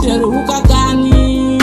biteru ukakani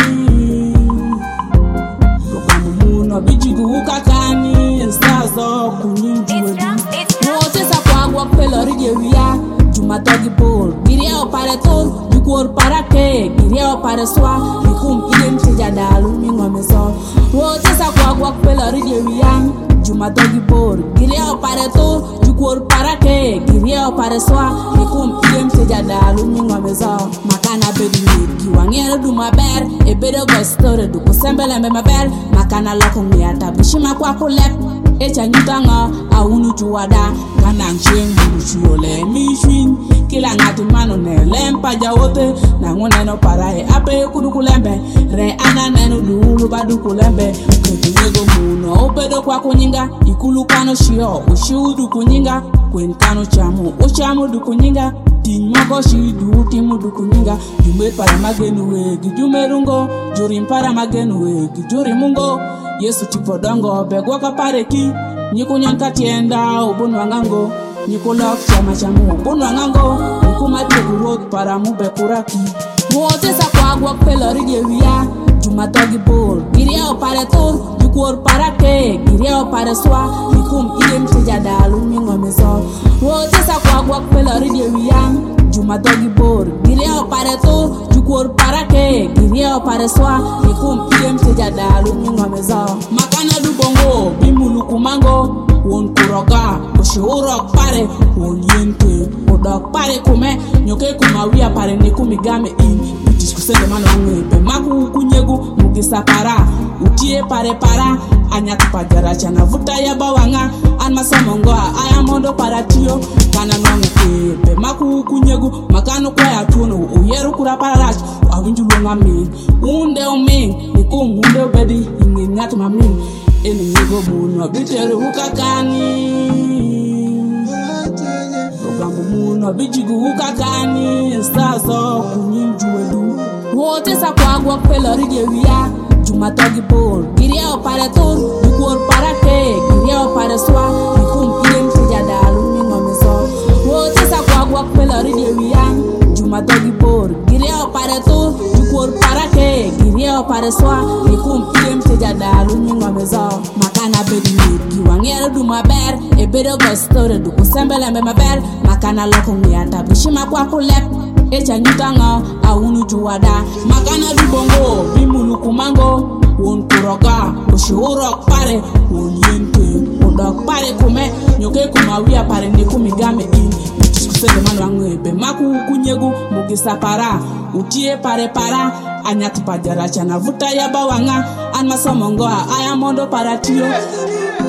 Rokamu muno bijigu ukakani Stazo kunyinjuwe Wote sa kwa guak pelori jewia Jumatogi bol Giria opare tol Jukur parake Giria opare swa Nikum idem sejadalu Mingome so Wote sa kwa guak pelori jewia Jumatogi bol Giria opare tol Jukur parake Giria opare swa Nikum idem sejadalu Mingome so Makana bedu niki Wangere du maber Ebedo gostore du kusembele me maber Makana loko miata Bishima kwa kulep Echa nyutanga Aunu juwada Kanang cheng Chuole mishwin Kila ngati mano ne lempa jawote Na ngone no parae Ape kudukulembe Re ana nenu lulu badukulembe Ketunyego muno Opedo kwa kunyinga Ikulu kano shio Ushiudu kunyinga Kwen kano chamu Ushamu du kunyinga Tinyoko shidu timu du kunyinga Jume para magenu wegi Jume rungo Juri mpara magenu wegi Juri mungo Yesu tipo dongo Begwa kapareki Nyikunyanka tienda Ubunu wangango Nikolok chama chamu Ubunu wangango Nikumati kurot para mube kuraki Mwote sa kwa guak pelori jewia Jumatogi bol Giria opare tol Jukur parake Giria opare swa Nikum idem sejadalu Mingome so Mwote sa kwa guak pelori jewia Jumatogi bol Giria opare tol Jukur parake Giria opare swa Nikum idem sejadalu Mingome so Makana du bongo Bimulu kumango Won kuroga Ushurok pare Won yente Udok pare kume Nyoke kumawia pare Nikumigame in Kusende mano ngebe Maku kunyegu Mugisa para Utie pare para Anyatu pajara chana Vuta ya bawanga Anma samongoa Ayamondo para tiyo Kana nwangu kebe Maku kunyegu Makano kwa ya tuno Uyeru kura para rach Awinjulu nga ming Unde uming Nikum unde ubedi Ingi nyatu maming Eni nyego muno Biteru ukakani Rokambu muno Bijigu ukakani Stazo kunyinjuwe du Wote sa kwa guak pelori jewia Jumatogi bol Giria opare tol Jukur parake Giria opare swa Nikum idem sejadalu Mingome so Wote sa kwa guak pelori jewia Jumatogi bol Giria opare tol Jukur parake Giria opare swa Nikum idem sejadalu Mingome so Makana bedu niki Wangere du maber Ebedo gostore du kusembele me maber Makana loko miata Bishima kwa kulep Echa nyutanga Aunu juwada Makana du bongo Bimulu kumango Won kuroga Ushurok pare Won yente Udok pare kume Nyoke kumawia pare Nikumigame in Kusende manu angebe Maku kunyegu Mugisa para Utie pare para Anyatu pajara chana Vuta ya bawanga Anma somongoa Ayamondo para tiyo